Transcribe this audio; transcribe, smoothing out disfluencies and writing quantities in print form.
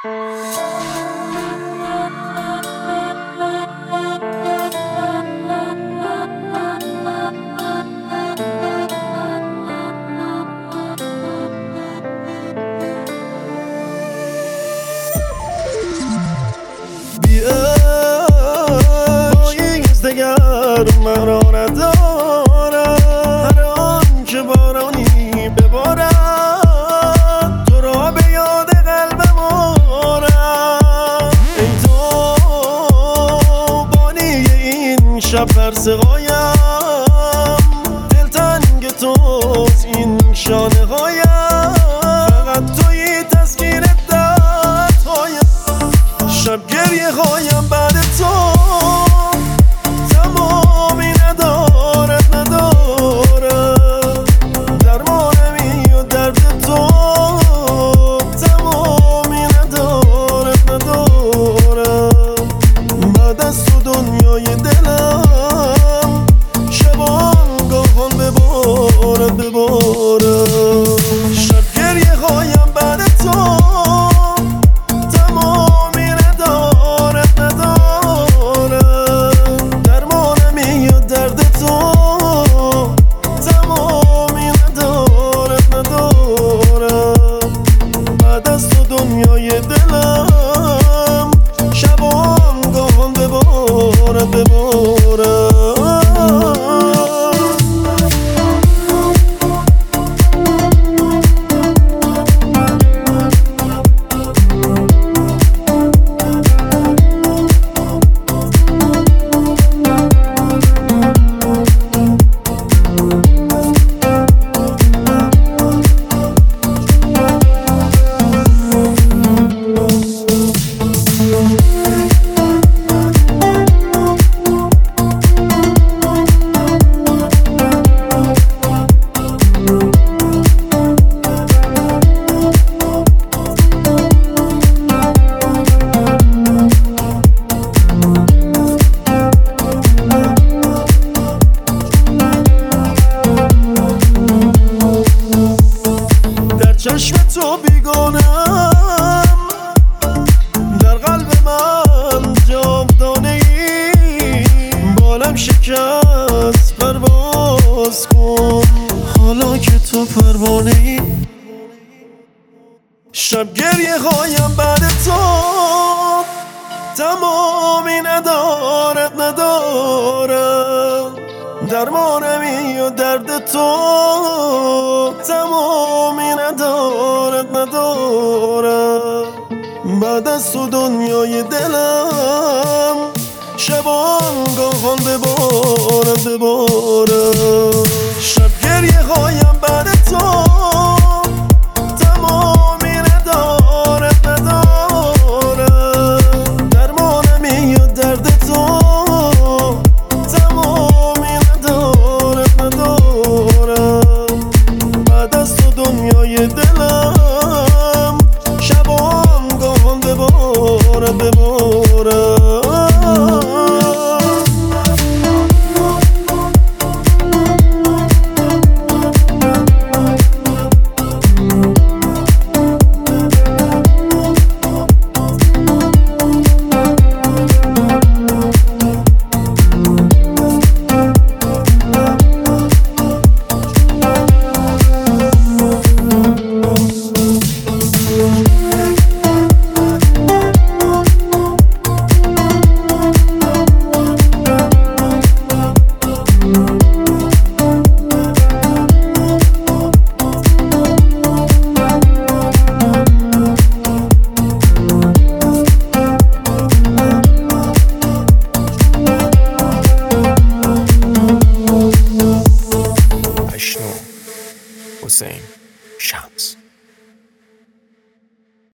دگر من را ندارم، هر آن که بارانی ببارد تو را به یاد قلبم آرم. ای تو بانی این شب فرسقایم، دلتنگ توست این شانه هایم، فقط تویی تسکین دردهایم. شب گریه هایم بعد تو دنیای دلم شبانگاهان ببارم. شب گریه هایم بعد تو تمامی ندارد درمانمی یا درد تو تمامی ندارد بعد از تو دنیای دلم شبانگاهان ببارم. چشم تو بیگانم، در قلب من جاودانه ای، بالم شکست پرواز کن حالا که تو پروانه ای. شب گریه هایم بعد تو تمامی ندارد درمانمی و درد تو تمامی ندارد بعد از تو دنیای دلم شبانگاهان ببارم. شب گریه هایم بعد تو تمامی ندارد درمانمی و درد تو تمامی ندارد بعد از تو دنیای دلم شبانگاهان ببارم. Hussein Shah.